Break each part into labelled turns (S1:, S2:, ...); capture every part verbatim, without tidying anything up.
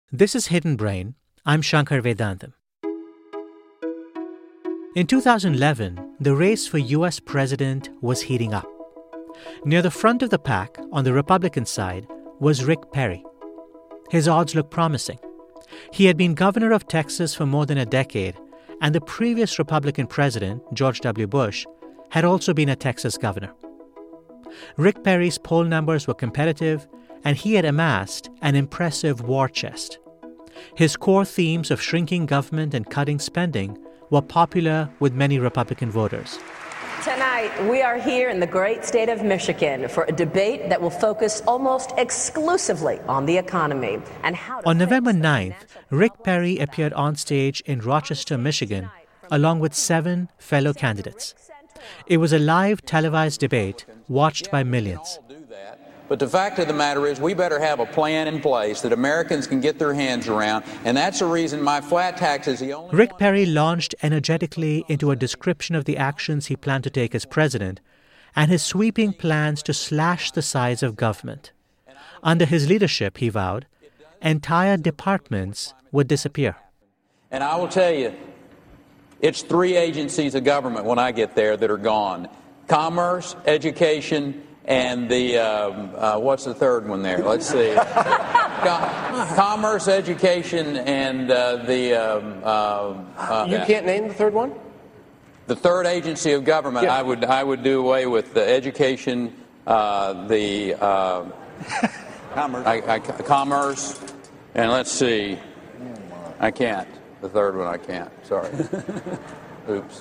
S1: This is Hidden Brain. I'm Shankar Vedantam. In two thousand eleven, the race for U S president was heating up. Near the front of the pack, on the Republican side, was Rick Perry. His odds looked promising. He had been governor of Texas for more than a decade, and the previous Republican president, George W. Bush, had also been a Texas governor. Rick Perry's poll numbers were competitive, and he had amassed an impressive war chest. His core themes of shrinking government and cutting spending were popular with many Republican voters.
S2: Tonight, we are here in the great state of Michigan for a debate that will focus almost exclusively on the economy and how to
S1: On November ninth, Rick Perry appeared on stage in Rochester, Michigan, along with seven fellow candidates. It was a live televised debate watched by millions.
S3: But the fact of the matter is we better have a plan in place that Americans can get their hands around, and that's the reason my flat tax is the only
S1: Rick Perry launched energetically into a description of the actions he planned to take as president and his sweeping plans to slash the size of government. Under his leadership, he vowed, entire departments would disappear.
S3: And I will tell you, it's three agencies of government when I get there that are gone. Commerce, education, and the, um, uh, what's the third one there? Let's see. Com- Commerce, education, and uh, the... Um, uh, uh,
S4: you can't name the third one?
S3: The third agency of government, yeah. I would I would do away with the education, uh, the... Uh, commerce. I, I, commerce, and let's see. I can't. The third one I can't. Sorry. Oops.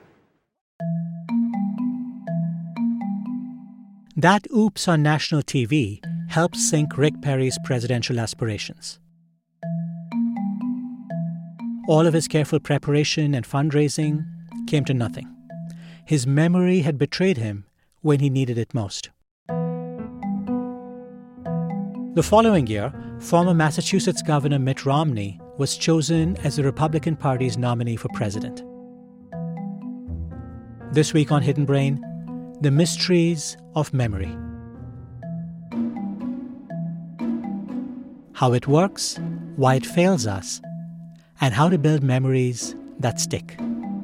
S1: That oops on national T V helped sink Rick Perry's presidential aspirations. All of his careful preparation and fundraising came to nothing. His memory had betrayed him when he needed it most. The following year, former Massachusetts Governor Mitt Romney was chosen as the Republican Party's nominee for president. This week on Hidden Brain, the mysteries of memory. How it works, why it fails us, and how to build memories that stick.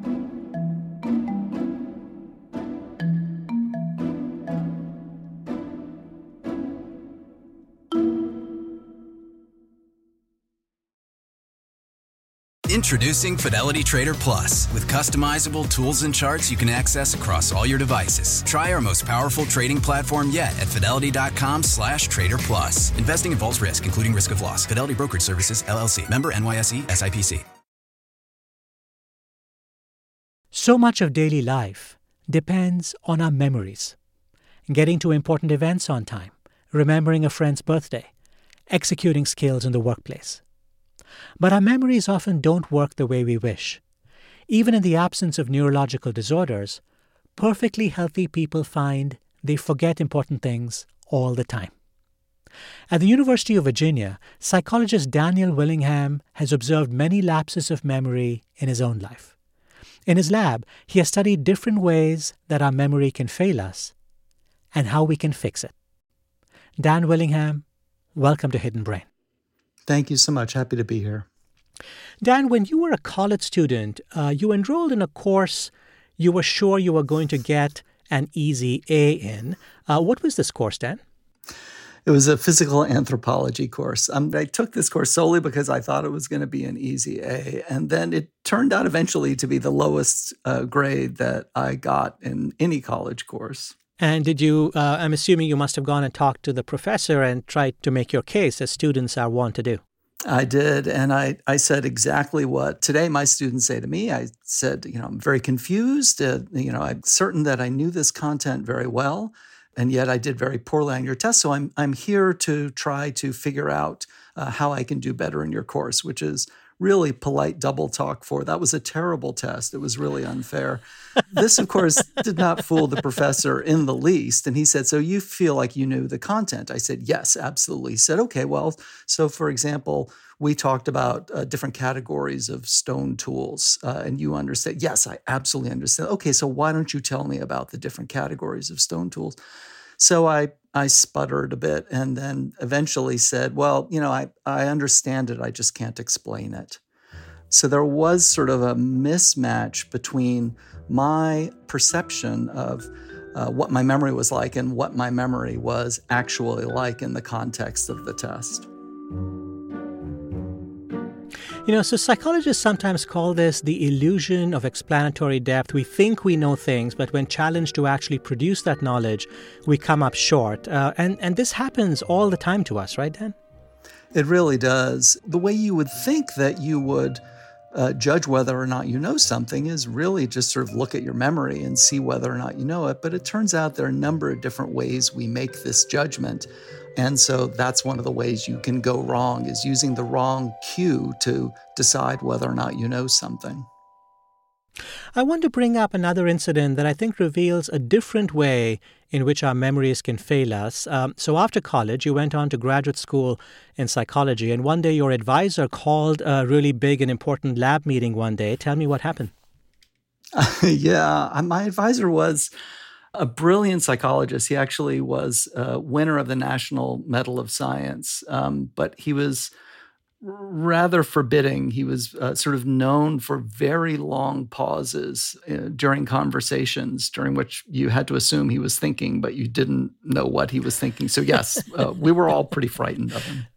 S5: Introducing Fidelity Trader Plus. With customizable tools and charts you can access across all your devices. Try our most powerful trading platform yet at fidelity.com slash trader plus. Investing involves risk, including risk of loss. Fidelity Brokerage Services, L L C. Member N Y S E, S I P C.
S1: So much of daily life depends on our memories. Getting to important events on time, remembering a friend's birthday, executing skills in the workplace. But our memories often don't work the way we wish. Even in the absence of neurological disorders, perfectly healthy people find they forget important things all the time. At the University of Virginia, psychologist Daniel Willingham has observed many lapses of memory in his own life. In his lab, he has studied different ways that our memory can fail us and how we can fix it. Dan Willingham, welcome to Hidden Brain.
S6: Thank you so much. Happy to be here.
S1: Dan, when you were a college student, uh, you enrolled in a course you were sure you were going to get an easy A in. Uh, what was this course, Dan?
S6: It was a physical anthropology course. Um, I took this course solely because I thought it was going to be an easy A. And then it turned out eventually to be the lowest uh, grade that I got in any college course.
S1: And did you, uh, I'm assuming you must have gone and talked to the professor and tried to make your case, as students are wont to do.
S6: I did. And I, I said exactly what today my students say to me. I said, you know, I'm very confused. Uh, you know, I'm certain that I knew this content very well, and yet I did very poorly on your test. So I'm, I'm here to try to figure out uh, how I can do better in your course, which is really polite double talk for that was a terrible test. It was really unfair. This, of course, did not fool the professor in the least. And he said, so you feel like you knew the content? I said, yes, absolutely. He said, okay, well, so for example, we talked about uh, different categories of stone tools, uh, and you understand. Yes, I absolutely understand. Okay, so why don't you tell me about the different categories of stone tools? So I I sputtered a bit and then eventually said, well, you know, I, I understand it. I just can't explain it. So there was sort of a mismatch between my perception of uh, what my memory was like and what my memory was actually like in the context of the test.
S1: You know, so psychologists sometimes call this the illusion of explanatory depth. We think we know things, but when challenged to actually produce that knowledge, we come up short. Uh, and, and this happens all the time to us, right, Dan?
S6: It really does. The way you would think that you would uh, judge whether or not you know something is really just sort of look at your memory and see whether or not you know it. But it turns out there are a number of different ways we make this judgment. And so that's one of the ways you can go wrong, is using the wrong cue to decide whether or not you know something.
S1: I want to bring up another incident that I think reveals a different way in which our memories can fail us. Um, so after college, you went on to graduate school in psychology, and one day your advisor called a really big and important lab meeting one day. Tell me what happened.
S6: Uh, yeah, my advisor was a brilliant psychologist. He actually was a winner of the National Medal of Science, um, but he was rather forbidding. He was uh, sort of known for very long pauses uh, during conversations, during which you had to assume he was thinking, but you didn't know what he was thinking. So yes, uh, we were all pretty frightened of him.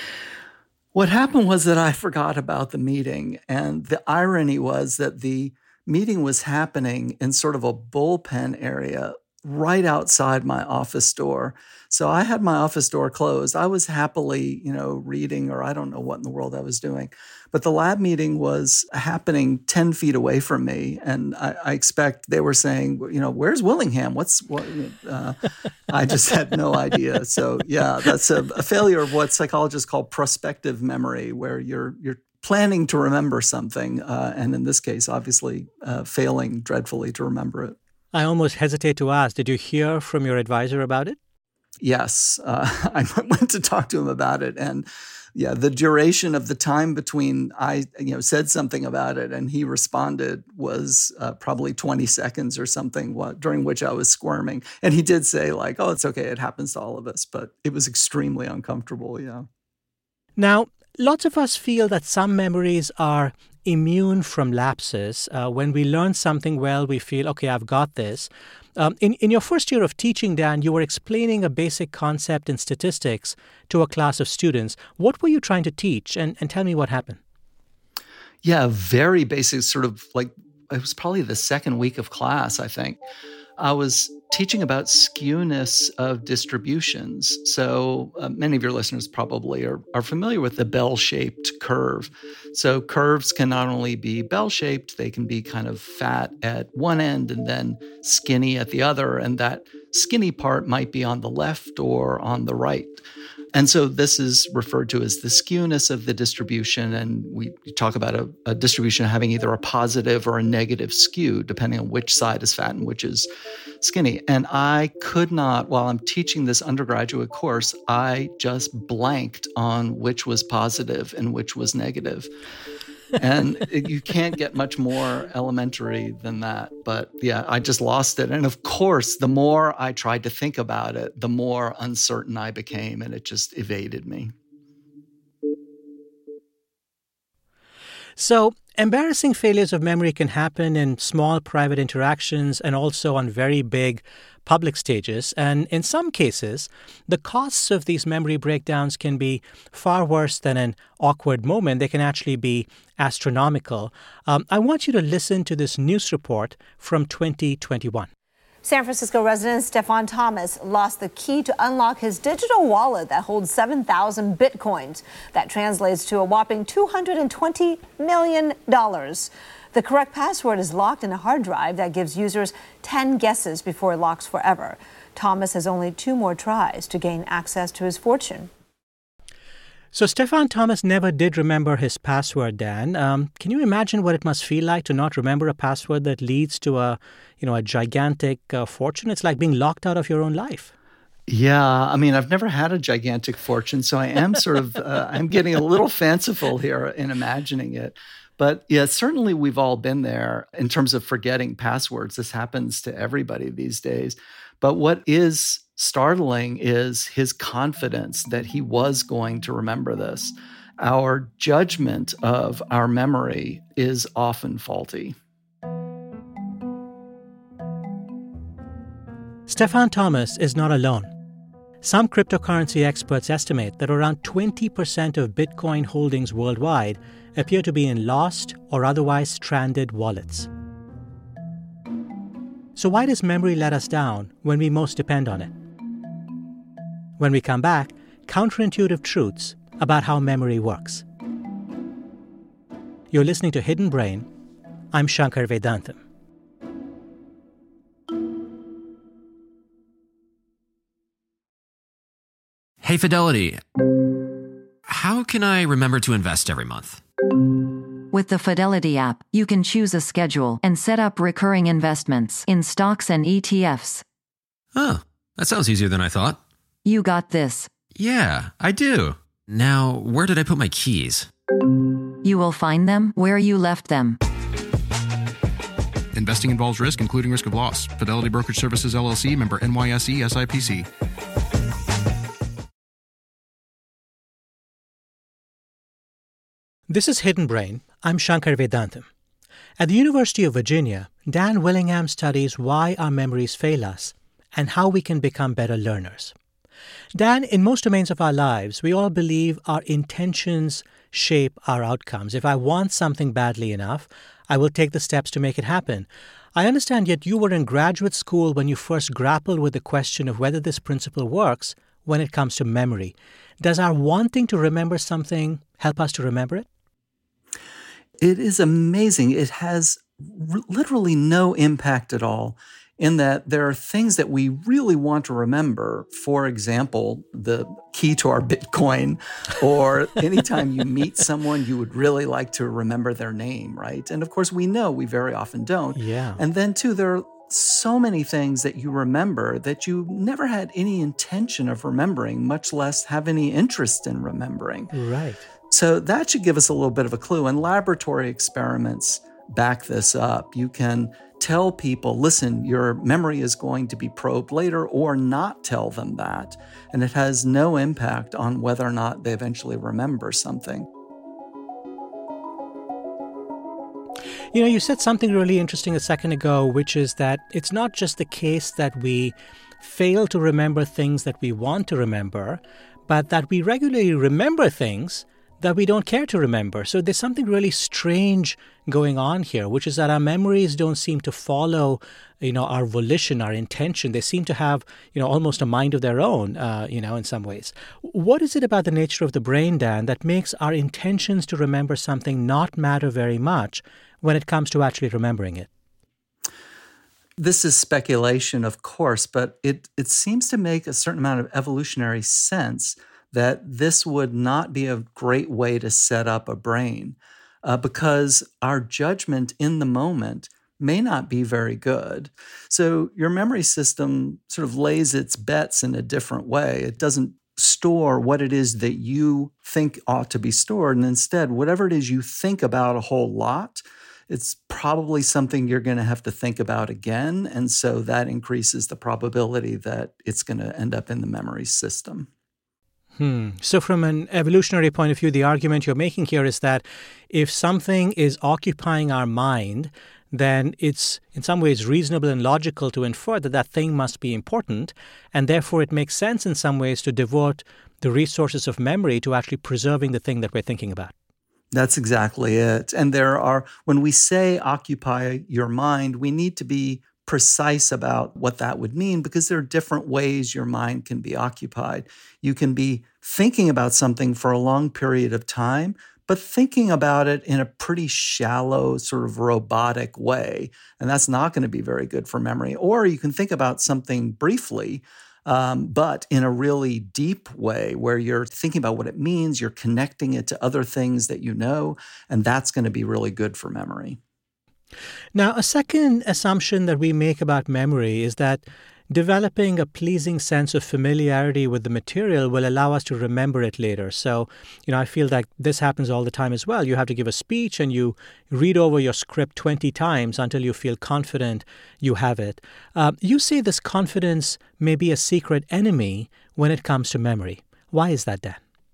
S6: What happened was that I forgot about the meeting, and the irony was that the meeting was happening in sort of a bullpen area right outside my office door. So I had my office door closed. I was happily, you know, reading, or I don't know what in the world I was doing. But the lab meeting was happening ten feet away from me. And I, I expect they were saying, you know, where's Willingham? What's what? Uh, I just had no idea. So yeah, that's a, a failure of what psychologists call prospective memory, where you're you're planning to remember something, uh, and in this case, obviously, uh, failing dreadfully to remember it.
S1: I almost hesitate to ask, did you hear from your advisor about it?
S6: Yes, uh, I went to talk to him about it, and yeah, the duration of the time between I, you know, said something about it and he responded was uh, probably twenty seconds or something, what, during which I was squirming. And he did say, like, "Oh, it's okay, it happens to all of us," but it was extremely uncomfortable. Yeah.
S1: Now, lots of us feel that some memories are immune from lapses. Uh, when we learn something well, we feel, okay, I've got this. Um, in, in your first year of teaching, Dan, you were explaining a basic concept in statistics to a class of students. What were you trying to teach? And, and tell me what happened.
S6: Yeah, very basic, sort of like, it was probably the second week of class, I think. I was teaching about skewness of distributions. So uh, many of your listeners probably are, are familiar with the bell-shaped curve. So curves can not only be bell-shaped, they can be kind of fat at one end and then skinny at the other. And that skinny part might be on the left or on the right. And so this is referred to as the skewness of the distribution. And we talk about a, a distribution having either a positive or a negative skew, depending on which side is fat and which is skinny. And I could not, while I'm teaching this undergraduate course, I just blanked on which was positive and which was negative. And it, you can't get much more elementary than that. But yeah, I just lost it. And of course, the more I tried to think about it, the more uncertain I became, and it just evaded me.
S1: So embarrassing failures of memory can happen in small private interactions and also on very big public stages. And in some cases, the costs of these memory breakdowns can be far worse than an awkward moment. They can actually be astronomical. Um, I want you to listen to this news report from twenty twenty-one.
S4: San Francisco resident Stefan Thomas lost the key to unlock his digital wallet that holds seven thousand bitcoins. That translates to a whopping two hundred twenty million dollars. The correct password is locked in a hard drive that gives users ten guesses before it locks forever. Thomas has only two more tries to gain access to his fortune.
S1: So Stefan Thomas never did remember his password, Dan. Um, can you imagine what it must feel like to not remember a password that leads to a, you know, a gigantic uh, fortune? It's like being locked out of your own life.
S6: Yeah, I mean, I've never had a gigantic fortune, so I am sort of, uh, I'm getting a little fanciful here in imagining it. But yeah, certainly we've all been there in terms of forgetting passwords. This happens to everybody these days. But what is startling is his confidence that he was going to remember this. Our judgment of our memory is often faulty.
S1: Stephan Thomas is not alone. Some cryptocurrency experts estimate that around twenty percent of Bitcoin holdings worldwide appear to be in lost or otherwise stranded wallets. So why does memory let us down when we most depend on it? When we come back, counterintuitive truths about how memory works. You're listening to Hidden Brain. I'm Shankar Vedantam.
S7: Hey, Fidelity. How can I remember to invest every month?
S8: With the Fidelity app, you can choose a schedule and set up recurring investments in stocks and E T Fs.
S7: Oh, that sounds easier than I thought.
S8: You got this.
S7: Yeah, I do. Now, where did I put my keys?
S8: You will find them where you left them.
S9: Investing involves risk, including risk of loss. Fidelity Brokerage Services, L L C, member N Y S E, S I P C.
S1: This is Hidden Brain. I'm Shankar Vedantam. At the University of Virginia, Dan Willingham studies why our memories fail us and how we can become better learners. Dan, in most domains of our lives, we all believe our intentions shape our outcomes. If I want something badly enough, I will take the steps to make it happen. I understand yet you were in graduate school when you first grappled with the question of whether this principle works when it comes to memory. Does our wanting to remember something help us to remember it?
S6: It is amazing. It has r- literally no impact at all in that there are things that we really want to remember. For example, the key to our Bitcoin, or anytime you meet someone, you would really like to remember their name, right? And of course, we know we very often don't.
S1: Yeah.
S6: And then too, there are so many things that you remember that you never had any intention of remembering, much less have any interest in remembering.
S1: Right.
S6: So that should give us a little bit of a clue. And laboratory experiments back this up. You can tell people, listen, your memory is going to be probed later, or not tell them that. And it has no impact on whether or not they eventually remember something.
S1: You know, you said something really interesting a second ago, which is that it's not just the case that we fail to remember things that we want to remember, but that we regularly remember things that we don't care to remember. So there's something really strange going on here, which is that our memories don't seem to follow, you know, our volition, our intention. They seem to have, you know, almost a mind of their own, uh, you know, in some ways. What is it about the nature of the brain, Dan, that makes our intentions to remember something not matter very much when it comes to actually remembering it?
S6: This is speculation, of course, but it, it seems to make a certain amount of evolutionary sense that this would not be a great way to set up a brain uh, because our judgment in the moment may not be very good. So your memory system sort of lays its bets in a different way. It doesn't store what it is that you think ought to be stored, and instead, whatever it is you think about a whole lot, it's probably something you're going to have to think about again, and so that increases the probability that it's going to end up in the memory system.
S1: Hmm. So from an evolutionary point of view, the argument you're making here is that if something is occupying our mind, then it's in some ways reasonable and logical to infer that that thing must be important, and therefore it makes sense in some ways to devote the resources of memory to actually preserving the thing that we're thinking about.
S6: That's exactly it. And there are, when we say occupy your mind, we need to be precise about what that would mean, because there are different ways your mind can be occupied. You can be thinking about something for a long period of time, but thinking about it in a pretty shallow, sort of robotic way. And that's not going to be very good for memory. Or you can think about something briefly, um, but in a really deep way where you're thinking about what it means, you're connecting it to other things that you know, and that's going to be really good for memory.
S1: Now, a second assumption that we make about memory is that developing a pleasing sense of familiarity with the material will allow us to remember it later. So, you know, I feel that this happens all the time as well. You have to give a speech and you read over your script twenty times until you feel confident you have it. Uh, you say this confidence may be a secret enemy when it comes to memory. Why is that, Dan?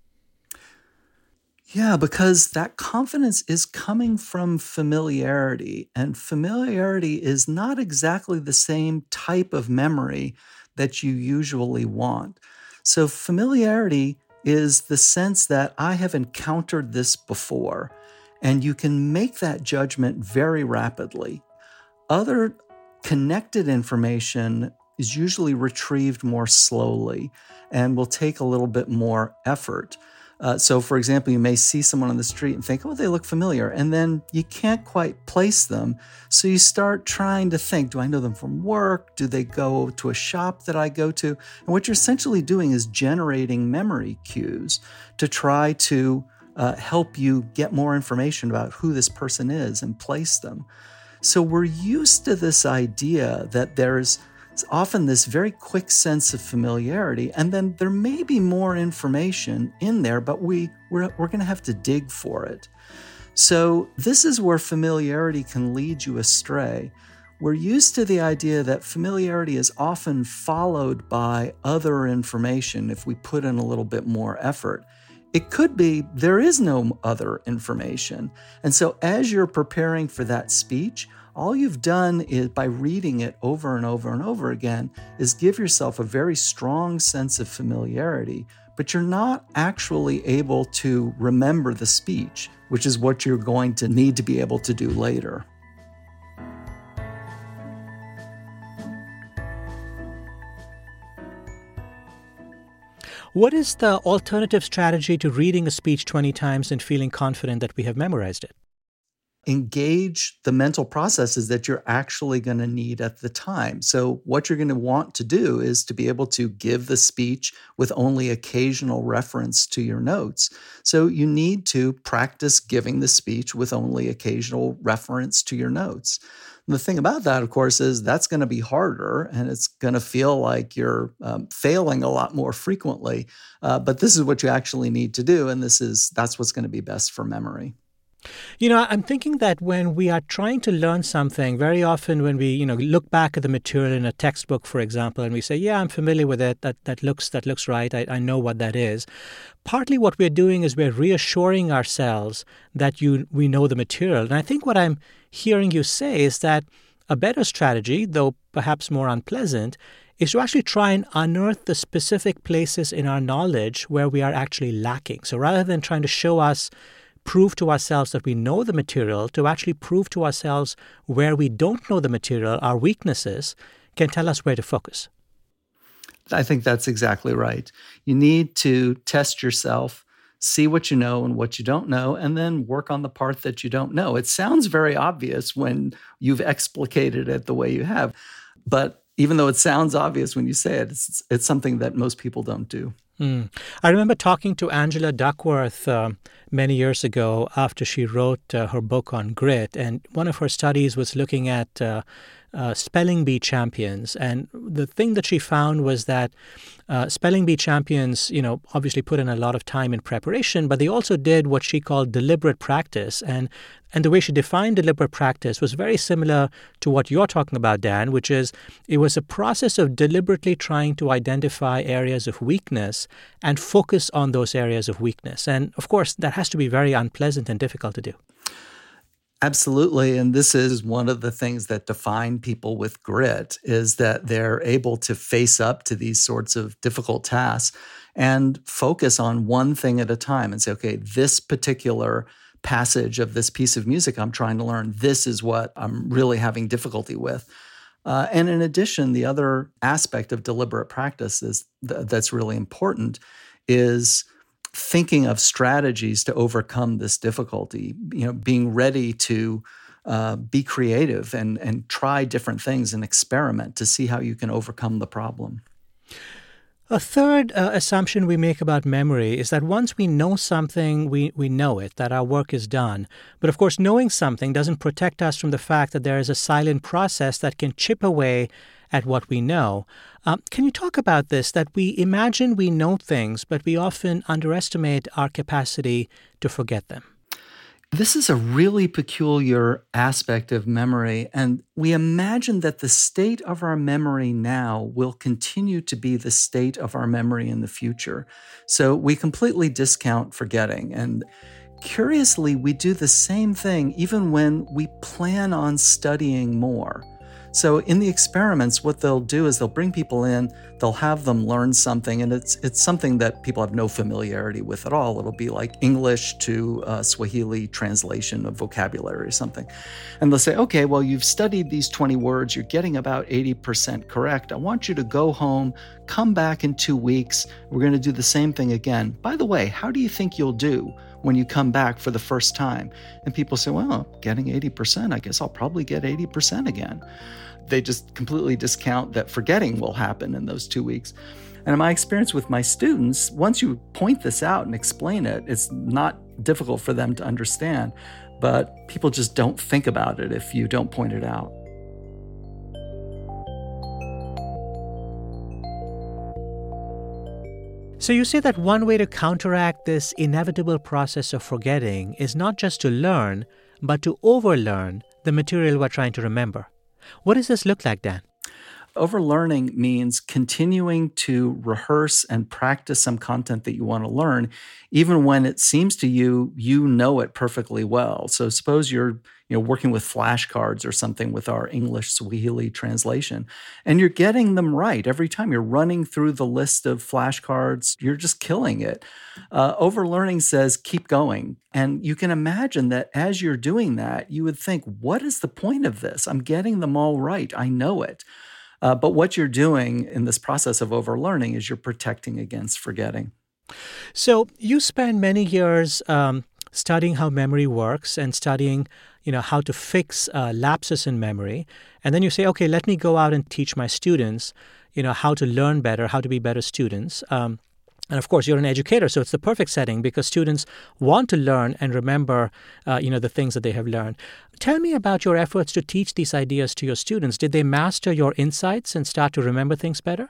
S6: Yeah, because that confidence is coming from familiarity, and familiarity is not exactly the same type of memory that you usually want. So familiarity is the sense that I have encountered this before, and you can make that judgment very rapidly. Other connected information is usually retrieved more slowly and will take a little bit more effort. Uh, so, for example, you may see someone on the street and think, oh, they look familiar, and then you can't quite place them. So you start trying to think, do I know them from work? Do they go to a shop that I go to? And what you're essentially doing is generating memory cues to try to uh, help you get more information about who this person is and place them. So we're used to this idea that there's It's often this very quick sense of familiarity, and then there may be more information in there, but we, we're, we're going to have to dig for it. So this is where familiarity can lead you astray. We're used to the idea that familiarity is often followed by other information if we put in a little bit more effort. It could be there is no other information. And so as you're preparing for that speech, all you've done is, by reading it over and over and over again, is give yourself a very strong sense of familiarity, but you're not actually able to remember the speech, which is what you're going to need to be able to do later.
S1: What is the alternative strategy to reading a speech twenty times and feeling confident that we have memorized it?
S6: Engage the mental processes that you're actually going to need at the time. So what you're going to want to do is to be able to give the speech with only occasional reference to your notes. So you need to practice giving the speech with only occasional reference to your notes. And the thing about that, of course, is that's going to be harder, and it's going to feel like you're um, failing a lot more frequently. Uh, but this is what you actually need to do, and this is that's what's going to be best for memory.
S1: You know, I'm thinking that when we are trying to learn something, very often when we, you know, look back at the material in a textbook, for example, and we say, yeah, I'm familiar with it, that that looks that looks right, I, I know what that is. Partly what we're doing is we're reassuring ourselves that you we know the material. And I think what I'm hearing you say is that a better strategy, though perhaps more unpleasant, is to actually try and unearth the specific places in our knowledge where we are actually lacking. So rather than trying to show us prove to ourselves that we know the material, to actually prove to ourselves where we don't know the material, our weaknesses, can tell us where to focus.
S6: I think that's exactly right. You need to test yourself, see what you know and what you don't know, and then work on the part that you don't know. It sounds very obvious when you've explicated it the way you have, but even though it sounds obvious when you say it, it's, it's something that most people don't do.
S1: Mm. I remember talking to Angela Duckworth uh, many years ago after she wrote uh, her book on grit, and one of her studies was looking at uh, uh, spelling bee champions. And the thing that she found was that uh, spelling bee champions, you know, obviously put in a lot of time in preparation, but they also did what she called deliberate practice. And And the way she defined deliberate practice was very similar to what you're talking about, Dan, which is it was a process of deliberately trying to identify areas of weakness and focus on those areas of weakness. And of course, that has to be very unpleasant and difficult to do.
S6: Absolutely. And this is one of the things that define people with grit, is that they're able to face up to these sorts of difficult tasks and focus on one thing at a time and say, okay, this particular passage of this piece of music I'm trying to learn, this is what I'm really having difficulty with. Uh, and in addition, the other aspect of deliberate practice is th- that's really important is thinking of strategies to overcome this difficulty, you know, being ready to uh, be creative and, and try different things and experiment to see how you can overcome the problem.
S1: A third uh, assumption we make about memory is that once we know something, we, we know it, that our work is done. But of course, knowing something doesn't protect us from the fact that there is a silent process that can chip away at what we know. Um, can you talk about this, that we imagine we know things, but we often underestimate our capacity to forget them?
S6: This is a really peculiar aspect of memory, and we imagine that the state of our memory now will continue to be the state of our memory in the future. So we completely discount forgetting. And curiously, we do the same thing even when we plan on studying more. So in the experiments, what they'll do is they'll bring people in, they'll have them learn something, and it's it's something that people have no familiarity with at all. It'll be like English to uh, Swahili translation of vocabulary or something. And they'll say, okay, well, you've studied these twenty words, you're getting about eighty percent correct. I want you to go home, come back in two weeks. We're going to do the same thing again. By the way, how do you think you'll do when you come back for the first time? And people say, well, getting eighty percent, I guess I'll probably get eighty percent again. They just completely discount that forgetting will happen in those two weeks. And in my experience with my students, once you point this out and explain it, it's not difficult for them to understand, but people just don't think about it if you don't point it out.
S1: So you say that one way to counteract this inevitable process of forgetting is not just to learn, but to overlearn the material we're trying to remember. What does this look like, Dan?
S6: Overlearning means continuing to rehearse and practice some content that you want to learn, even when it seems to you, you know it perfectly well. So suppose you're you know, working with flashcards or something with our English Swahili translation, and you're getting them right every time. You're running through the list of flashcards. You're just killing it. Uh, overlearning says keep going. And you can imagine that as you're doing that, you would think, what is the point of this? I'm getting them all right. I know it. Uh, but what you're doing in this process of overlearning is you're protecting against forgetting.
S1: So you spend many years um, studying how memory works and studying, you know, how to fix uh, lapses in memory. And then you say, okay, let me go out and teach my students, you know, how to learn better, how to be better students. Um, and of course, you're an educator, so it's the perfect setting because students want to learn and remember, uh, you know, the things that they have learned. Tell me about your efforts to teach these ideas to your students. Did they master your insights and start to remember things better?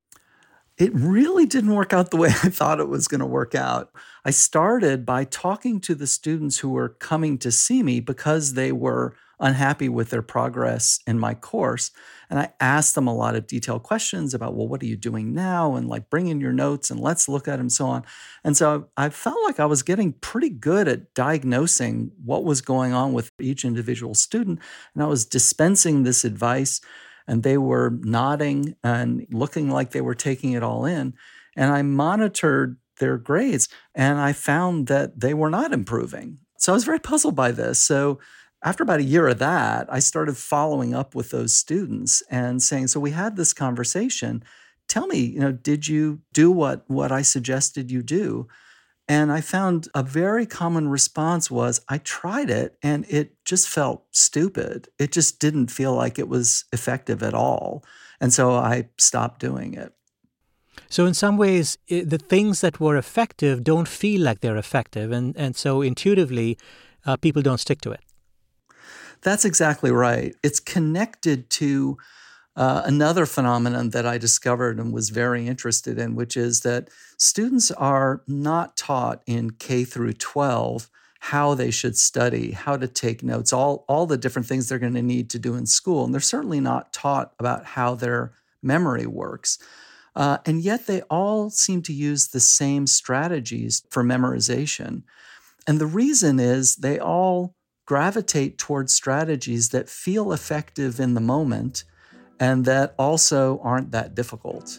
S6: It really didn't work out the way I thought it was going to work out. I started by talking to the students who were coming to see me because they were unhappy with their progress in my course. And I asked them a lot of detailed questions about, well, what are you doing now? And like, bring in your notes and let's look at them, so on. And so I felt like I was getting pretty good at diagnosing what was going on with each individual student. And I was dispensing this advice, and they were nodding and looking like they were taking it all in. And I monitored their grades, and I found that they were not improving. So I was very puzzled by this. So after about a year of that, I started following up with those students and saying, so we had this conversation. Tell me, you know, did you do what, what I suggested you do? And I found a very common response was, I tried it and it just felt stupid. It just didn't feel like it was effective at all. And so I stopped doing it.
S1: So in some ways, it, the things that were effective don't feel like they're effective. And, and so intuitively, uh, people don't stick to it.
S6: That's exactly right. It's connected to uh, another phenomenon that I discovered and was very interested in, which is that students are not taught in K through twelve how they should study, how to take notes, all, all the different things they're going to need to do in school. And they're certainly not taught about how their memory works. Uh, and yet they all seem to use the same strategies for memorization. And the reason is they all gravitate towards strategies that feel effective in the moment and that also aren't that difficult.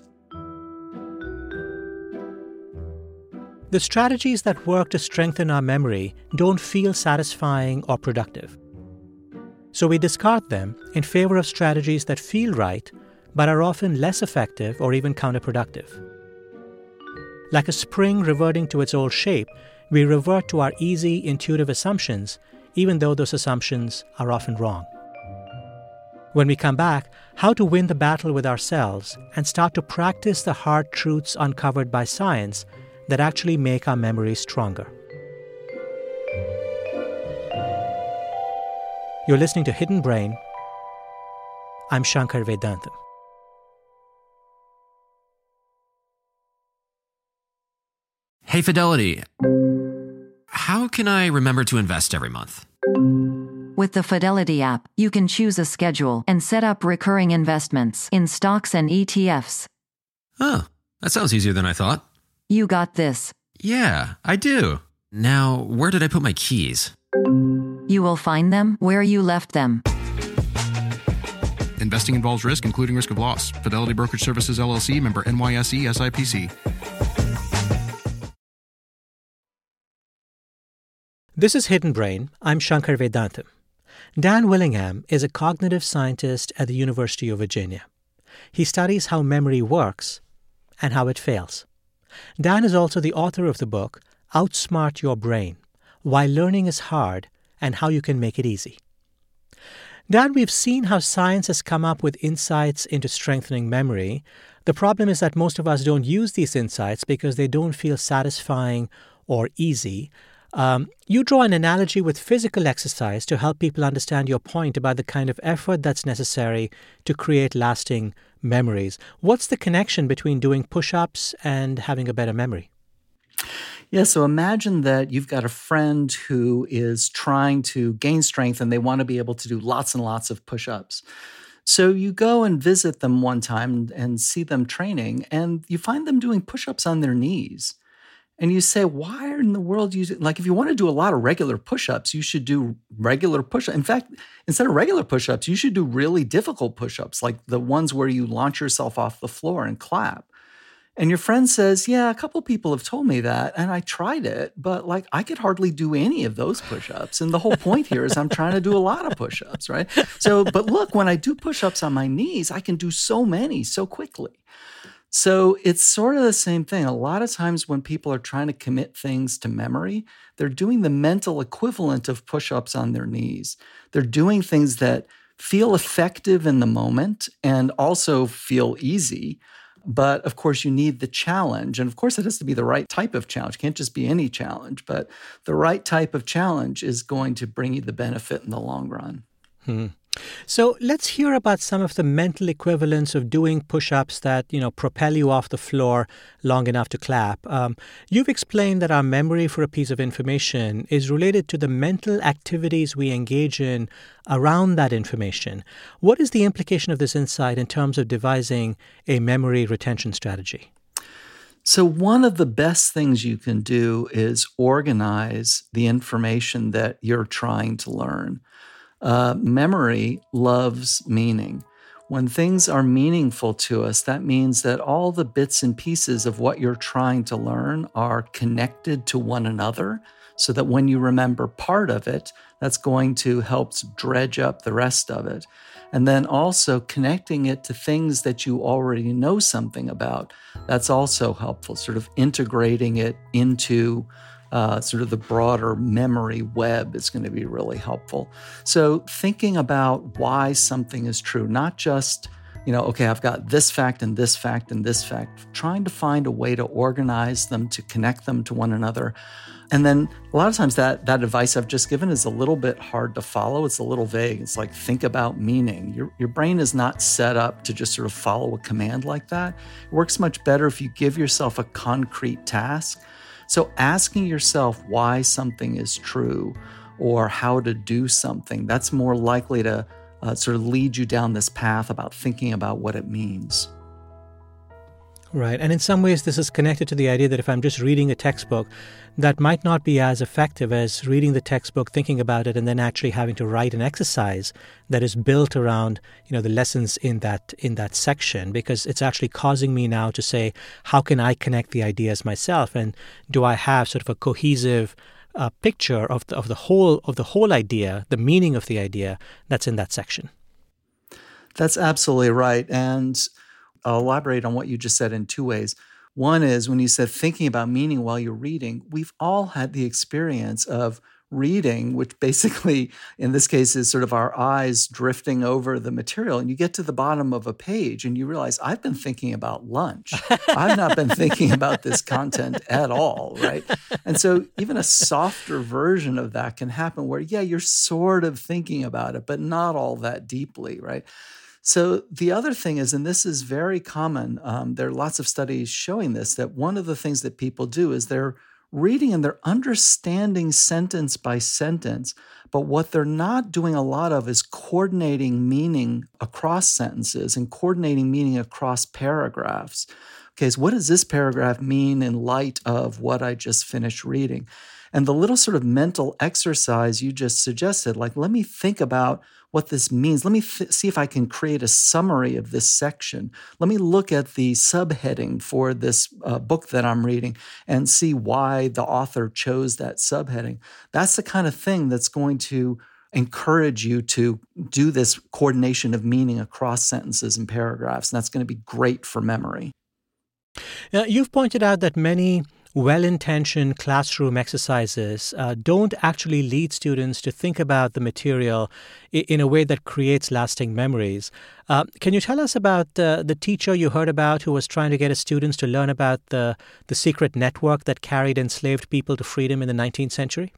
S1: The strategies that work to strengthen our memory don't feel satisfying or productive. So we discard them in favor of strategies that feel right, but are often less effective or even counterproductive. Like a spring reverting to its old shape, we revert to our easy, intuitive assumptions, even though those assumptions are often wrong. When we come back, how to win the battle with ourselves and start to practice the hard truths uncovered by science that actually make our memories stronger. You're listening to Hidden Brain. I'm Shankar Vedantam.
S7: Hey, Fidelity. How can I remember to invest every month?
S8: With the Fidelity app, you can choose a schedule and set up recurring investments in stocks and E T Fs.
S7: Oh, that sounds easier than I thought.
S8: You got this.
S7: Yeah, I do. Now, where did I put my keys?
S8: You will find them where you left them.
S9: Investing involves risk, including risk of loss. Fidelity Brokerage Services, L L C, member N Y S E, S I P C.
S1: This is Hidden Brain. I'm Shankar Vedantam. Dan Willingham is a cognitive scientist at the University of Virginia. He studies how memory works and how it fails. Dan is also the author of the book, Outsmart Your Brain, Why Learning is Hard and How You Can Make It Easy. Dan, we've seen how science has come up with insights into strengthening memory. The problem is that most of us don't use these insights because they don't feel satisfying or easy. Um, you draw an analogy with physical exercise to help people understand your point about the kind of effort that's necessary to create lasting memories. What's the connection between doing push-ups and having a better memory?
S6: Yeah, so imagine that you've got a friend who is trying to gain strength and they want to be able to do lots and lots of push-ups. So you go and visit them one time and see them training, and you find them doing push-ups on their knees. And you say, why in the world you, like if you want to do a lot of regular push-ups, you should do regular push-ups. In fact, instead of regular push-ups, you should do really difficult push-ups, like the ones where you launch yourself off the floor and clap. And your friend says, yeah, a couple people have told me that, and I tried it, but like I could hardly do any of those push-ups. And the whole point here is I'm trying to do a lot of push-ups, right? So, but look, when I do push-ups on my knees, I can do so many so quickly. So it's sort of the same thing. A lot of times when people are trying to commit things to memory, they're doing the mental equivalent of push-ups on their knees. They're doing things that feel effective in the moment and also feel easy. But of course, you need the challenge. And of course, it has to be the right type of challenge. It can't just be any challenge, but the right type of challenge is going to bring you the benefit in the long run.
S1: Hmm. So let's hear about some of the mental equivalents of doing push-ups that, you know, propel you off the floor long enough to clap. Um, you've explained that our memory for a piece of information is related to the mental activities we engage in around that information. What is the implication of this insight in terms of devising a memory retention strategy?
S6: So one of the best things you can do is organize the information that you're trying to learn. Uh, memory loves meaning. When things are meaningful to us, that means that all the bits and pieces of what you're trying to learn are connected to one another, so that when you remember part of it, that's going to help dredge up the rest of it. And then also connecting it to things that you already know something about, that's also helpful, sort of integrating it into Uh, sort of the broader memory web is going to be really helpful. So thinking about why something is true, not just, you know, okay, I've got this fact and this fact and this fact, trying to find a way to organize them, to connect them to one another. And then a lot of times that, that advice I've just given is a little bit hard to follow. It's a little vague. It's like, think about meaning. Your, your brain is not set up to just sort of follow a command like that. It works much better if you give yourself a concrete task. So asking yourself why something is true or how to do something, that's more likely to uh, sort of lead you down this path about thinking about what it means.
S1: Right. And in some ways, this is connected to the idea that if I'm just reading a textbook, that might not be as effective as reading the textbook, thinking about it, and then actually having to write an exercise that is built around, you know, the lessons in that in that section, because it's actually causing me now to say, how can I connect the ideas myself? And do I have sort of a cohesive uh, picture of the, of the whole of the whole idea, the meaning of the idea that's in that section?
S6: That's absolutely right. And I'll elaborate on what you just said in two ways. One is when you said thinking about meaning while you're reading, we've all had the experience of reading, which basically in this case is sort of our eyes drifting over the material. And you get to the bottom of a page and you realize, I've been thinking about lunch. I've not been thinking about this content at all, right? And so even a softer version of that can happen where, yeah, you're sort of thinking about it, but not all that deeply, right? So the other thing is, and this is very common, um, there are lots of studies showing this, that one of the things that people do is they're reading and they're understanding sentence by sentence, but what they're not doing a lot of is coordinating meaning across sentences and coordinating meaning across paragraphs. Okay, so what does this paragraph mean in light of what I just finished reading? And the little sort of mental exercise you just suggested, like, let me think about what this means. Let me th- see if I can create a summary of this section. Let me look at the subheading for this uh, book that I'm reading and see why the author chose that subheading. That's the kind of thing that's going to encourage you to do this coordination of meaning across sentences and paragraphs. And that's going to be great for memory.
S1: Now, you've pointed out that many well-intentioned classroom exercises uh, don't actually lead students to think about the material I- in a way that creates lasting memories. Uh, can you tell us about uh, the teacher you heard about who was trying to get his students to learn about the, the secret network that carried enslaved people to freedom in the nineteenth century?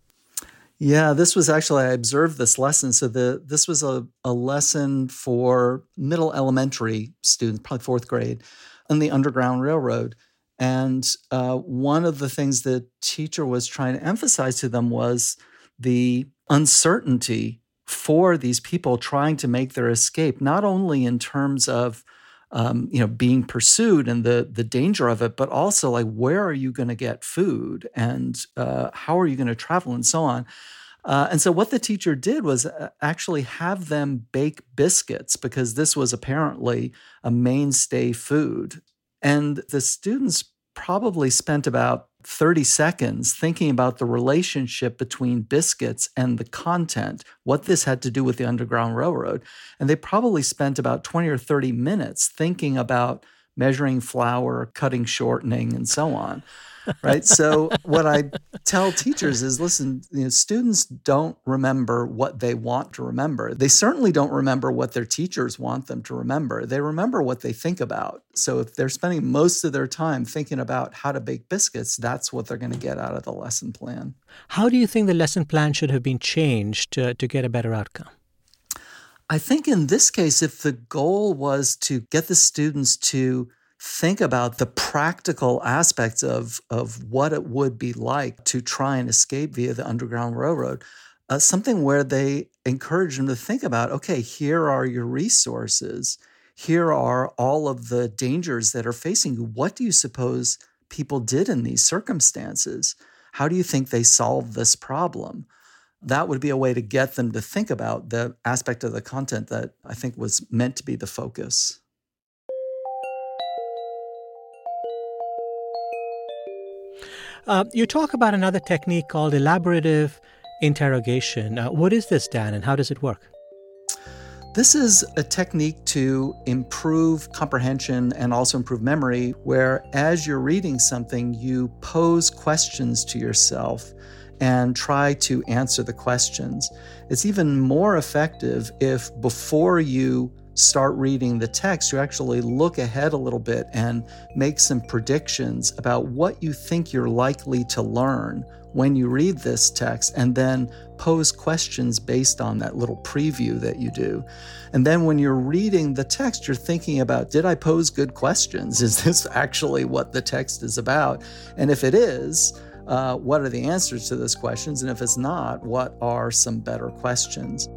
S6: Yeah, this was actually, I observed this lesson. So the this was a, a lesson for middle elementary students, probably fourth grade, on the Underground Railroad. And uh, one of the things the teacher was trying to emphasize to them was the uncertainty for these people trying to make their escape, not only in terms of um, you know being pursued and the the danger of it, but also like, where are you going to get food and uh, how are you going to travel and so on. Uh, and so what the teacher did was actually have them bake biscuits, because this was apparently a mainstay food. And the students probably spent about thirty seconds thinking about the relationship between biscuits and the content, what this had to do with the Underground Railroad. And they probably spent about twenty or thirty minutes thinking about measuring flour, cutting shortening, and so on. Right. So what I tell teachers is, listen, you know, students don't remember what they want to remember. They certainly don't remember what their teachers want them to remember. They remember what they think about. So if they're spending most of their time thinking about how to bake biscuits, that's what they're going to get out of the lesson plan.
S1: How do you think the lesson plan should have been changed to, to get a better outcome?
S6: I think in this case, if the goal was to get the students to think about the practical aspects of, of what it would be like to try and escape via the Underground Railroad, uh, something where they encourage them to think about, okay, here are your resources. Here are all of the dangers that are facing you. What do you suppose people did in these circumstances? How do you think they solved this problem? That would be a way to get them to think about the aspect of the content that I think was meant to be the focus.
S1: Uh, you talk about another technique called elaborative interrogation. Uh, what is this, Dan, and how does it work?
S6: This is a technique to improve comprehension and also improve memory, where as you're reading something, you pose questions to yourself and try to answer the questions. It's even more effective if before you start reading the text, you actually look ahead a little bit and make some predictions about what you think you're likely to learn when you read this text, and then pose questions based on that little preview that you do. And then when you're reading the text, you're thinking about, did I pose good questions? Is this actually what the text is about? And if it is, uh, what are the answers to those questions? And if it's not, what are some better questions?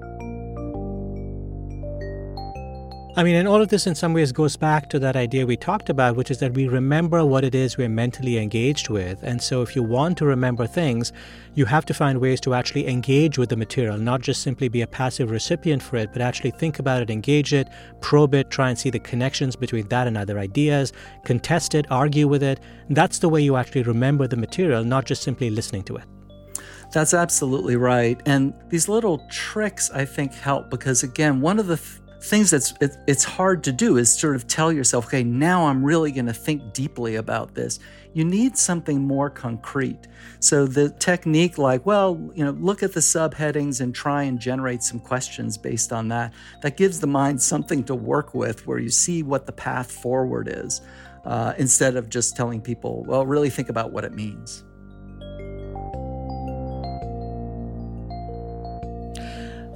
S1: I mean, and all of this in some ways goes back to that idea we talked about, which is that we remember what it is we're mentally engaged with. And so if you want to remember things, you have to find ways to actually engage with the material, not just simply be a passive recipient for it, but actually think about it, engage it, probe it, try and see the connections between that and other ideas, contest it, argue with it. That's the way you actually remember the material, not just simply listening to it.
S6: That's absolutely right. And these little tricks, I think, help because, again, one of the th- things that's it, it's hard to do is sort of tell yourself, okay, now I'm really going to think deeply about this. You need something more concrete. So the technique like, well, you know, look at the subheadings and try and generate some questions based on that. That gives the mind something to work with where you see what the path forward is, uh, instead of just telling people, well, really think about what it means.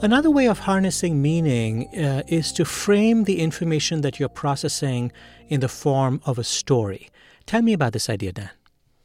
S1: Another way of harnessing meaning uh, is to frame the information that you're processing in the form of a story. Tell me about this idea, Dan.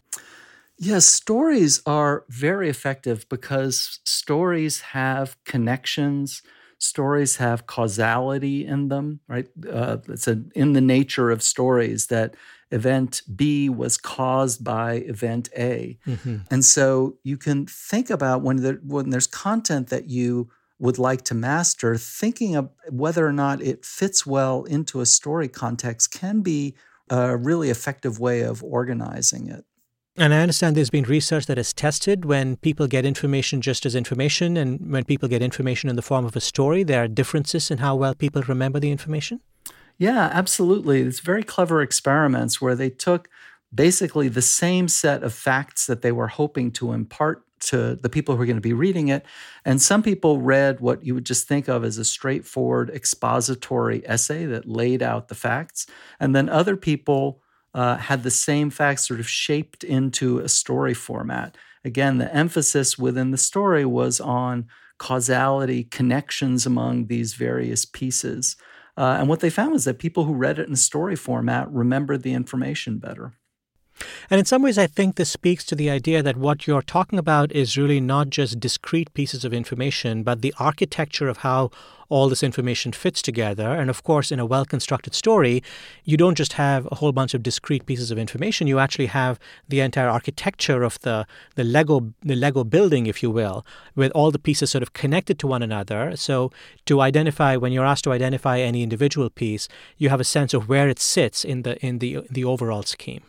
S6: Yes, stories are very effective because stories have connections. Stories have causality in them, right? Uh, it's a, in the nature of stories that event B was caused by event A. Mm-hmm. And so you can think about when, there, when there's content that you would like to master, thinking of whether or not it fits well into a story context can be a really effective way of organizing it.
S1: And I understand there's been research that has tested when people get information just as information and when people get information in the form of a story, there are differences in how well people remember the information?
S6: Yeah, absolutely. It's very clever experiments where they took basically the same set of facts that they were hoping to impart to the people who are going to be reading it. And some people read what you would just think of as a straightforward expository essay that laid out the facts. And then other people uh, had the same facts sort of shaped into a story format. Again, the emphasis within the story was on causality, connections among these various pieces. Uh, and what they found was that people who read it in a story format remembered the information better.
S1: And in some ways, I think this speaks to the idea that what you're talking about is really not just discrete pieces of information, but the architecture of how all this information fits together. And of course, in a well-constructed story, you don't just have a whole bunch of discrete pieces of information. You actually have the entire architecture of the, the Lego the Lego building, if you will, with all the pieces sort of connected to one another. So to identify, when you're asked to identify any individual piece, you have a sense of where it sits in the in the the overall scheme.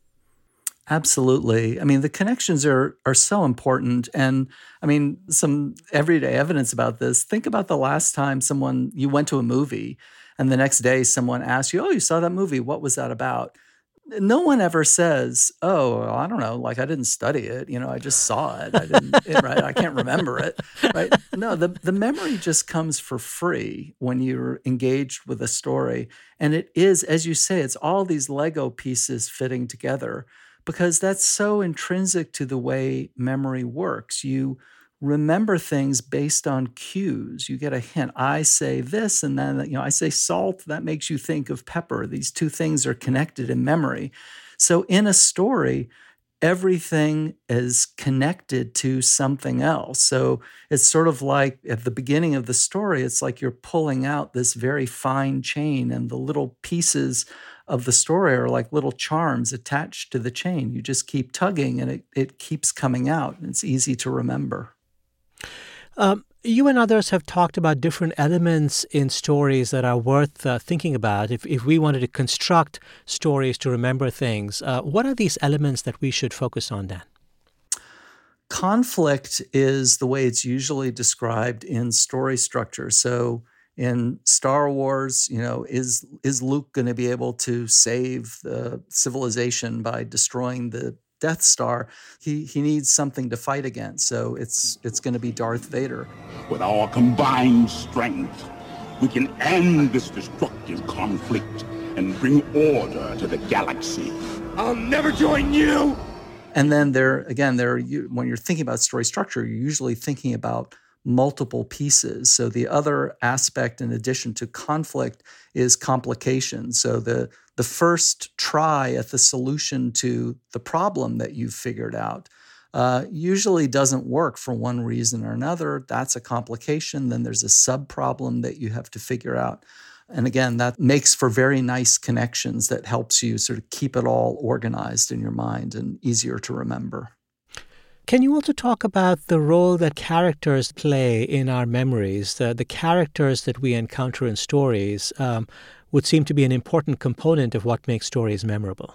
S6: Absolutely. I mean, the connections are are so important. And I mean, some everyday evidence about this. Think about the last time someone, you went to a movie and the next day someone asked you, oh, you saw that movie. What was that about? No one ever says, oh, I don't know, like I didn't study it. You know, I just saw it. I didn't, it, right? I can't remember it, right? No, the, the memory just comes for free when you're engaged with a story. And it is, as you say, it's all these Lego pieces fitting together. Because that's so intrinsic to the way memory works. You remember things based on cues. You get a hint. I say this, and then you know I say salt. That makes you think of pepper. These two things are connected in memory. So in a story, everything is connected to something else. So it's sort of like at the beginning of the story, it's like you're pulling out this very fine chain, and the little pieces of the story are like little charms attached to the chain. You just keep tugging and it, it keeps coming out. And it's easy to remember.
S1: Um, you and others have talked about different elements in stories that are worth uh, thinking about. If, if we wanted to construct stories to remember things, uh, what are these elements that we should focus on, Dan?
S6: Conflict is the way it's usually described in story structure. So in Star Wars, you know, is is Luke going to be able to save the civilization by destroying the Death Star? He he needs something to fight against, so it's it's going to be Darth Vader.
S10: With our combined strength, we can end this destructive conflict and bring order to the galaxy. I'll never join you.
S6: And then there again, there you, when you're thinking about story structure, you're usually thinking about multiple pieces. So the other aspect in addition to conflict is complication. So the, the first try at the solution to the problem that you've figured out uh, usually doesn't work for one reason or another. That's a complication. Then there's a sub-problem that you have to figure out. And again, that makes for very nice connections that helps you sort of keep it all organized in your mind and easier to remember.
S1: Can you also talk about the role that characters play in our memories? The, the characters that we encounter in stories um, would seem to be an important component of what makes stories memorable.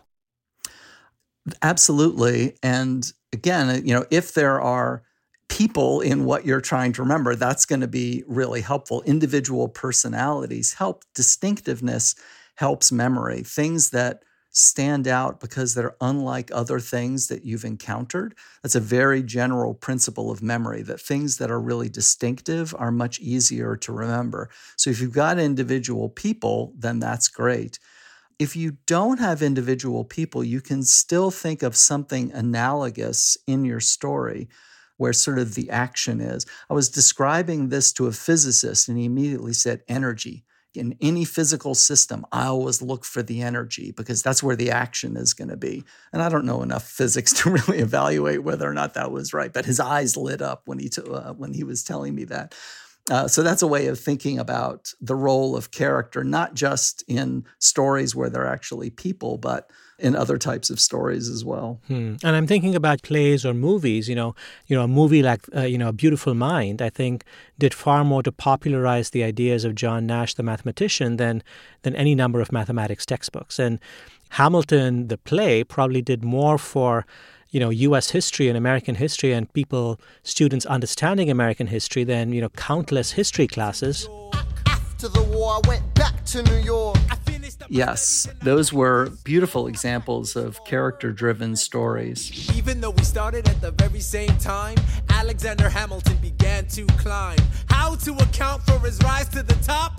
S6: Absolutely. And again, you know, if there are people in what you're trying to remember, that's going to be really helpful. Individual personalities help. Distinctiveness helps memory. Things that stand out because they're unlike other things that you've encountered. That's a very general principle of memory, that things that are really distinctive are much easier to remember. So if you've got individual people, then that's great. If you don't have individual people, you can still think of something analogous in your story. where sort of the action is. I was describing this to a physicist, and he immediately said energy. In any physical system, I always look for the energy because that's where the action is going to be. And I don't know enough physics to really evaluate whether or not that was right, but his eyes lit up when he, t- uh, when he was telling me that. Uh, so that's a way of thinking about the role of character, not just in stories where they're actually people, but in other types of stories as well.
S1: Hmm. And I'm thinking about plays or movies. You know, you know, a movie like uh, you know, A Beautiful Mind, I think, did far more to popularize the ideas of John Nash, the mathematician, than than any number of mathematics textbooks. And Hamilton, the play, probably did more for, you know, U S history and American history and people, students understanding American history than, you know, countless history classes.
S11: After the war, I went back to New York.
S6: Yes, those were beautiful examples of character-driven stories.
S12: Even though we started at the very same time, Alexander Hamilton began to climb. How to account for his rise to the top?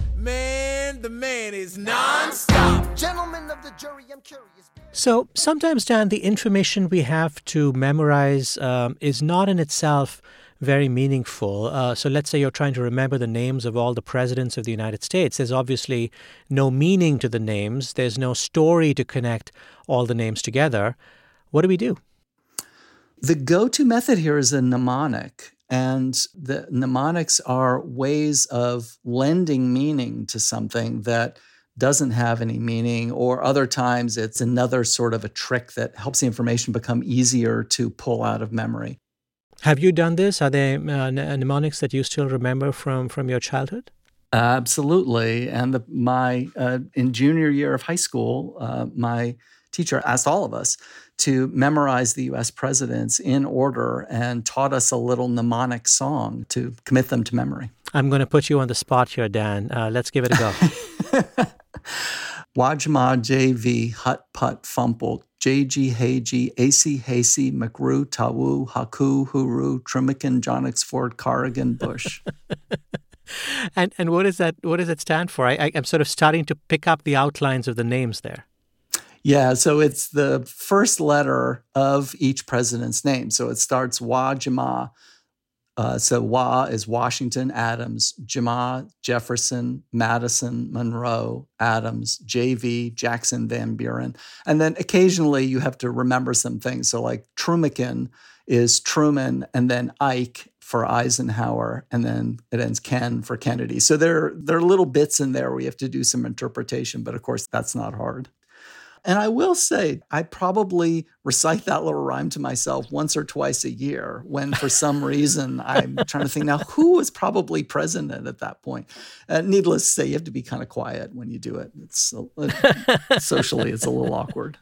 S12: Man, the man is non-stop.
S11: Gentlemen of the jury, I'm curious.
S1: So sometimes, Dan, the information we have to memorize um, is not in itself very meaningful. Uh, so let's say you're trying to remember the names of all the presidents of the United States. There's obviously no meaning to the names. There's no story to connect all the names together. What do we do?
S6: The go-to method here is a mnemonic. And the mnemonics are ways of lending meaning to something that doesn't have any meaning, or other times it's another sort of a trick that helps the information become easier to pull out of memory.
S1: Have you done this? Are there uh, mnemonics that you still remember from, from your childhood?
S6: Absolutely. And the, my uh, in junior year of high school, uh, my teacher asked all of us to memorize the U S presidents in order and taught us a little mnemonic song to commit them to memory.
S1: I'm going to put you on the spot here, Dan. Uh, let's give it a go.
S6: Wajma, J V, Hut, Put, Fumple, J G, Heiji, A C, Hasey, McRu, Tawu, Haku, Huru, Trumican, Jonix, Ford, Corrigan, Bush.
S1: and and what is that? What does it stand for? I, I, I'm sort of starting to pick up the outlines of the names there.
S6: Yeah, so it's the first letter of each president's name. So it starts Wajima. Uh, so Wa is Washington, Adams, Jama, Jefferson, Madison, Monroe, Adams, J V, Jackson, Van Buren. And then occasionally you have to remember some things. So like Trumican is Truman, and then Ike for Eisenhower, and then it ends Ken for Kennedy. So there, there are little bits in there where you have to do some interpretation, but of course that's not hard. And I will say, I probably recite that little rhyme to myself once or twice a year when, for some reason, I'm trying to think, now, who was probably president at that point? Uh, needless to say, you have to be kind of quiet when you do it. It's uh, socially, it's a little awkward.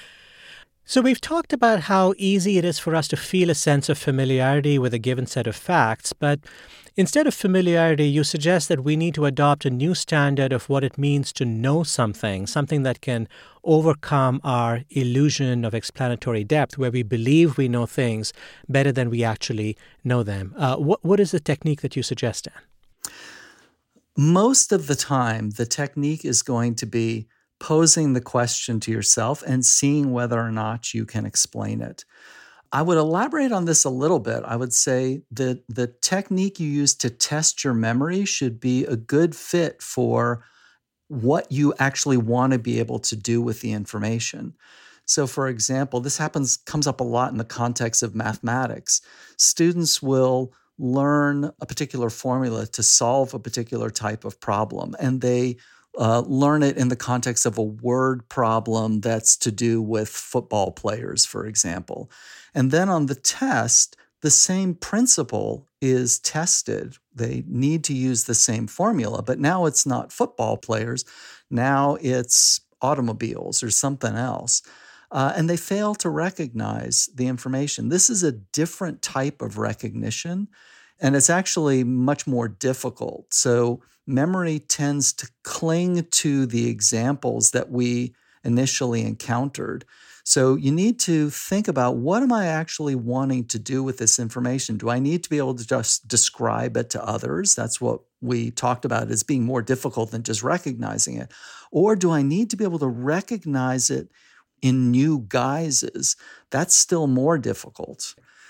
S1: So we've talked about how easy it is for us to feel a sense of familiarity with a given set of facts, but instead of familiarity, you suggest that we need to adopt a new standard of what it means to know something, something that can overcome our illusion of explanatory depth, where we believe we know things better than we actually know them. Uh, what, what is the technique that you suggest, Dan?
S6: Most of the time, the technique is going to be posing the question to yourself and seeing whether or not you can explain it. I would elaborate on this a little bit. I would say that the technique you use to test your memory should be a good fit for what you actually want to be able to do with the information. So, for example, this happens comes up a lot in the context of mathematics. Students will learn a particular formula to solve a particular type of problem, and they Uh, learn it in the context of a word problem that's to do with football players, for example. And then on the test, the same principle is tested. They need to use the same formula, but now it's not football players. Now it's automobiles or something else. Uh, and they fail to recognize the information. This is a different type of recognition, and it's actually much more difficult. So memory tends to cling to the examples that we initially encountered. So you need to think about, what am I actually wanting to do with this information? Do I need to be able to just describe it to others? That's what we talked about as being more difficult than just recognizing it. Or do I need to be able to recognize it in new guises? That's still more difficult.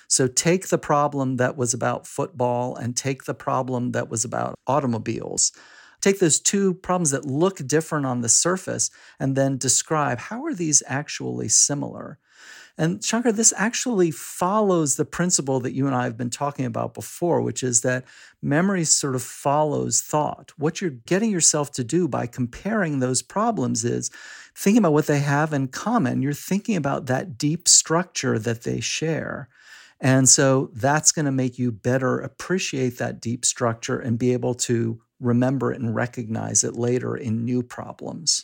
S6: So take the problem that was about football and take the problem that was about automobiles. Take those two problems that look different on the surface and then describe how are these actually similar. And Shankar, this actually follows the principle that you and I have been talking about before, which is that memory sort of follows thought. What you're getting yourself to do by comparing those problems is thinking about what they have in common. You're thinking about that deep structure that they share. And so that's going to make you better appreciate that deep structure and be able to remember it and recognize it later in new problems.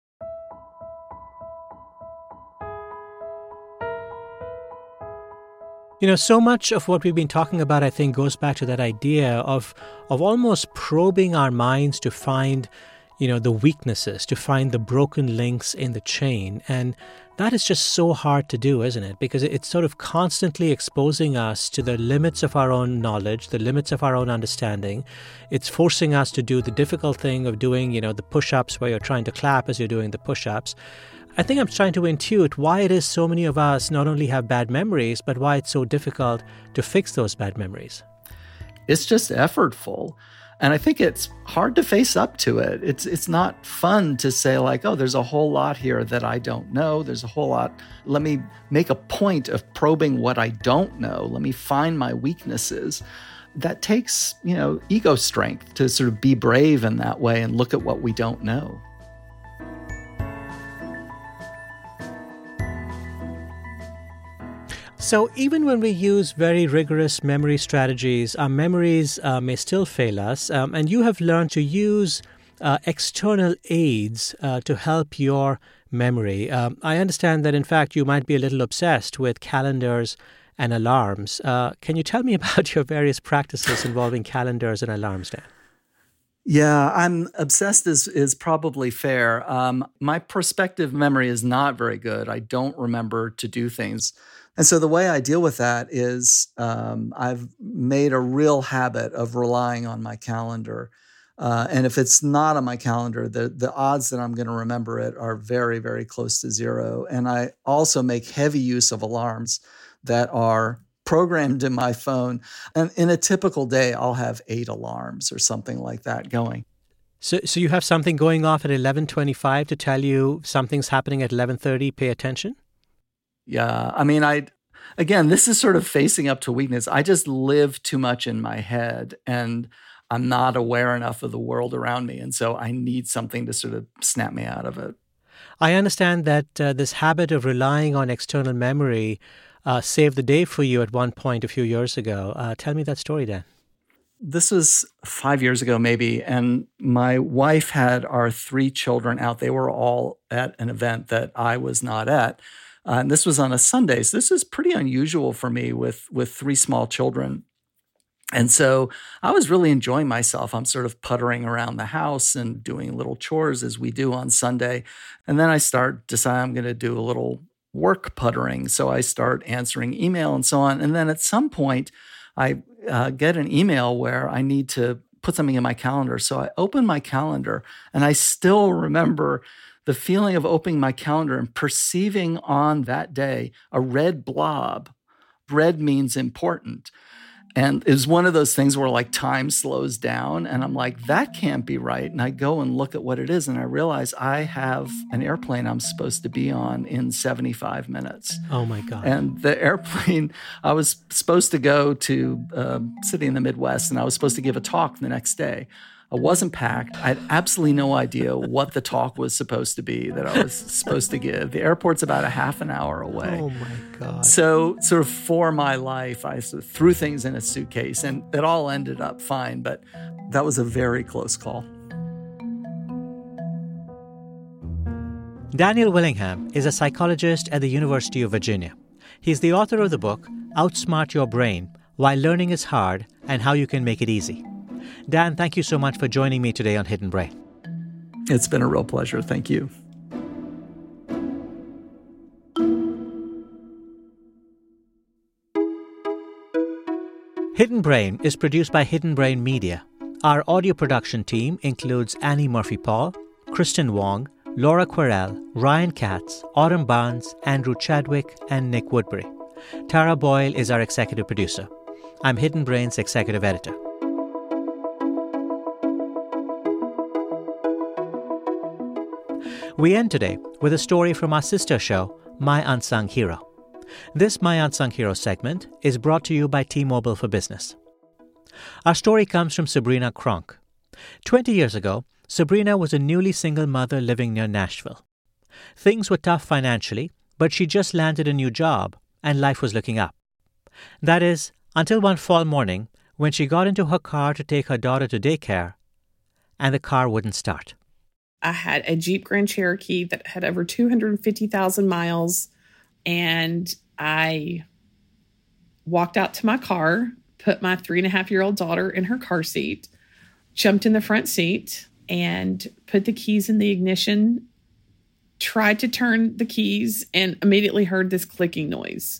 S1: You know, so much of what we've been talking about, I think, goes back to that idea of of almost probing our minds to find, you know, the weaknesses, to find the broken links in the chain. And that is just so hard to do, isn't it? Because it's sort of constantly exposing us to the limits of our own knowledge, the limits of our own understanding. It's forcing us to do the difficult thing of doing, you know, the push-ups where you're trying to clap as you're doing the push-ups. I think I'm trying to intuit why it is so many of us not only have bad memories, but why it's so difficult to fix those bad memories.
S6: It's just effortful. And I think it's hard to face up to it. It's it's not fun to say like, oh, there's a whole lot here that I don't know. There's a whole lot. Let me make a point of probing what I don't know. Let me find my weaknesses. That takes, you know, ego strength to sort of be brave in that way and look at what we don't know.
S1: So even when we use very rigorous memory strategies, our memories uh, may still fail us. Um, and you have learned to use uh, external aids uh, to help your memory. Um, I understand that, in fact, you might be a little obsessed with calendars and alarms. Uh, can you tell me about your various practices involving calendars and alarms, Dan?
S6: Yeah, I'm obsessed is, is probably fair. Um, my prospective memory is not very good. I don't remember to do things. And so the way I deal with that is um, I've made a real habit of relying on my calendar. Uh, and if it's not on my calendar, the, the odds that I'm going to remember it are very, very close to zero. And I also make heavy use of alarms that are programmed in my phone. And in a typical day, I'll have eight alarms or something like that going.
S1: So so you have something going off at eleven twenty-five to tell you something's happening at eleven thirty, pay attention?
S6: Yeah, I mean, I again, this is sort of facing up to weakness. I just live too much in my head and I'm not aware enough of the world around me. And so I need something to sort of snap me out of it.
S1: I understand that uh, this habit of relying on external memory uh, saved the day for you at one point a few years ago. Uh, tell me that story, Dan.
S6: This was five years ago, maybe, and my wife had our three children out. They were all at an event that I was not at. Uh, and this was on a Sunday. So this is pretty unusual for me with, with three small children. And so I was really enjoying myself. I'm sort of puttering around the house and doing little chores as we do on Sunday. And then I start decide I'm going to do a little work puttering. So I start answering email and so on. And then at some point, I uh, get an email where I need to put something in my calendar. So I open my calendar and I still remember the feeling of opening my calendar and perceiving on that day a red blob. Red means important. And it was one of those things where like time slows down and I'm like, that can't be right. And I go and look at what it is and I realize I have an airplane I'm supposed to be on in seventy-five minutes.
S1: Oh my God.
S6: And the airplane, I was supposed to go to a city in the Midwest and I was supposed to give a talk the next day. I wasn't packed. I had absolutely no idea what the talk was supposed to be that I was supposed to give. The airport's about a half an hour away.
S1: Oh, my God.
S6: So sort of for my life, I sort of threw things in a suitcase, and it all ended up fine. But that was a very close call.
S1: Daniel Willingham is a psychologist at the University of Virginia. He's the author of the book, Outsmart Your Brain, Why Learning is Hard and How You Can Make It Easy. Dan, thank you so much for joining me today on Hidden Brain.
S6: It's been a real pleasure. Thank you.
S1: Hidden Brain is produced by Hidden Brain Media. Our audio production team includes Annie Murphy-Paul, Kristen Wong, Laura Querelle, Ryan Katz, Autumn Barnes, Andrew Chadwick, and Nick Woodbury. Tara Boyle is our executive producer. I'm Hidden Brain's executive editor. We end today with a story from our sister show, My Unsung Hero. This My Unsung Hero segment is brought to you by T-Mobile for Business. Our story comes from Sabrina Kronk. Twenty years ago, Sabrina was a newly single mother living near Nashville. Things were tough financially, but she just landed a new job and life was looking up. That is, until one fall morning when she got into her car to take her daughter to daycare and the car wouldn't start.
S13: I had a Jeep Grand Cherokee that had over two hundred fifty thousand miles, and I walked out to my car, put my three and a half year old daughter in her car seat, jumped in the front seat, and put the keys in the ignition, tried to turn the keys, and immediately heard this clicking noise.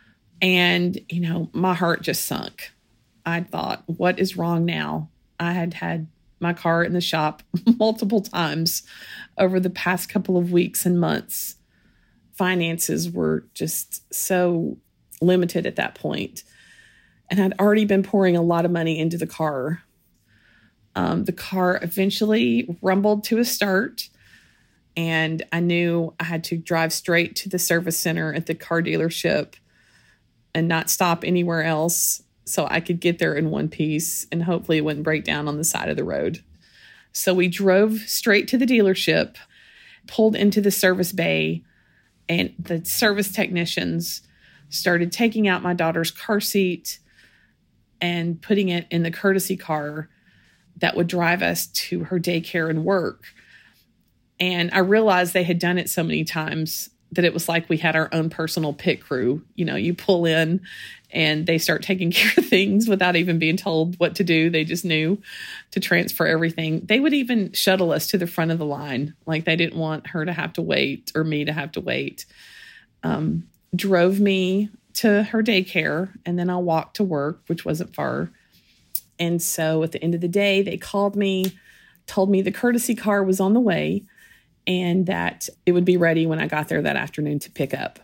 S13: And, you know, my heart just sunk. I thought, what is wrong now? I had had my car in the shop multiple times over the past couple of weeks and months. Finances were just so limited at that point. And I'd already been pouring a lot of money into the car. Um, the car eventually rumbled to a start, and I knew I had to drive straight to the service center at the car dealership and not stop anywhere else, so I could get there in one piece and hopefully it wouldn't break down on the side of the road. So we drove straight to the dealership, pulled into the service bay, and the service technicians started taking out my daughter's car seat and putting it in the courtesy car that would drive us to her daycare and work. And I realized they had done it so many times that it was like we had our own personal pit crew. You know, you pull in and they start taking care of things without even being told what to do. They just knew to transfer everything. They would even shuttle us to the front of the line. Like they didn't want her to have to wait or me to have to wait. Um, drove me to her daycare, and then I walked to work, which wasn't far. And so at the end of the day, they called me, told me the courtesy car was on the way and that it would be ready when I got there that afternoon to pick up.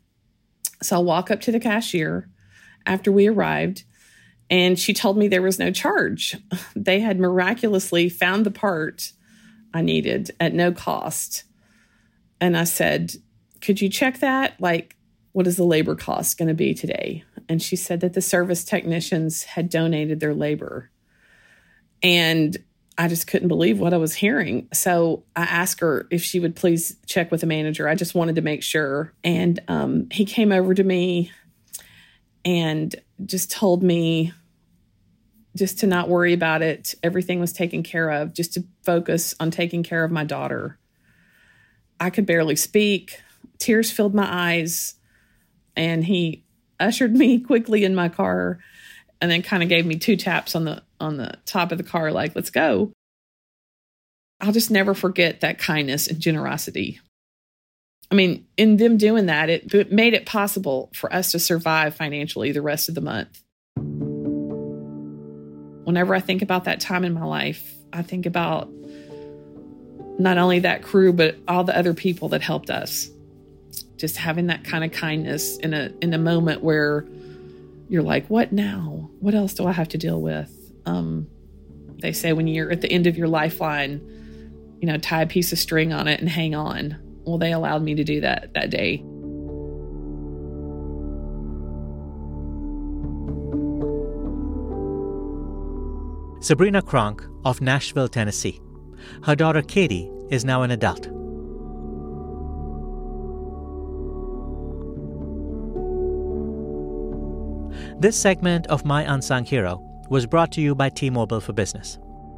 S13: So I'll walk up to the cashier after we arrived, and she told me there was no charge. They had miraculously found the part I needed at no cost. And I said, could you check that? Like, what is the labor cost going to be today? And she said that the service technicians had donated their labor. And I just couldn't believe what I was hearing. So I asked her if she would please check with the manager. I just wanted to make sure. And um, he came over to me and just told me just to not worry about it. Everything was taken care of, just to focus on taking care of my daughter. I could barely speak. Tears filled my eyes. And he ushered me quickly in my car and then kind of gave me two taps on the on the top of the car, like, let's go. I'll just never forget that kindness and generosity. I mean, in them doing that, it, it made it possible for us to survive financially the rest of the month. Whenever I think about that time in my life, I think about not only that crew, but all the other people that helped us. Just having that kind of kindness in a in a moment where you're like, what now? What else do I have to deal with? Um, they say when you're at the end of your lifeline, you know, tie a piece of string on it and hang on. Well, they allowed me to do that that day.
S1: Sabrina Kronk of Nashville, Tennessee. Her daughter Katie is now an adult. This segment of My Unsung Hero was brought to you by T-Mobile for Business.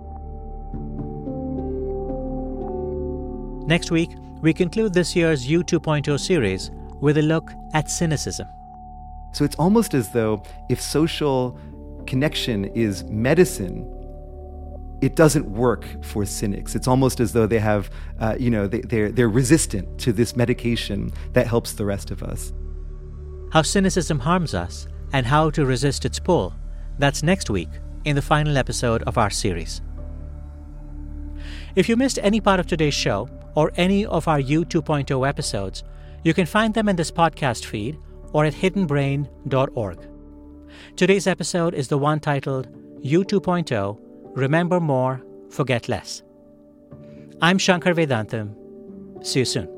S1: Next week, we conclude this year's U two point oh series with a look at cynicism.
S14: So it's almost as though if social connection is medicine, it doesn't work for cynics. It's almost as though they have, uh, you know, they, they're, they're resistant to this medication that helps the rest of us.
S1: How cynicism harms us and how to resist its pull. That's next week in the final episode of our series. If you missed any part of today's show or any of our U two point oh episodes, you can find them in this podcast feed or at hidden brain dot org. Today's episode is the one titled You two point oh, Remember More, Forget Less. I'm Shankar Vedantam. See you soon.